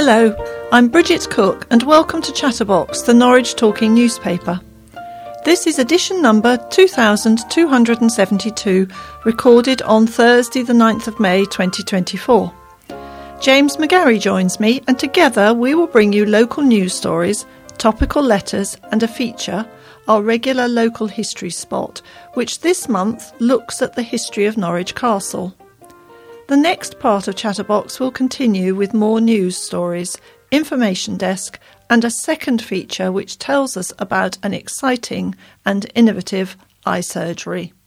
Hello, I'm Bridget Cook and welcome to Chatterbox, the Norwich Talking newspaper. This is edition number 2272, recorded on Thursday the 9th of May 2024. James McGarry joins me and together we will bring you local news stories, topical letters and a feature, our regular local history spot, which this month looks at the history of Norwich Castle. The next part of Chatterbox will continue with more news stories, information desk and a second feature which tells us about an exciting and innovative eye surgery.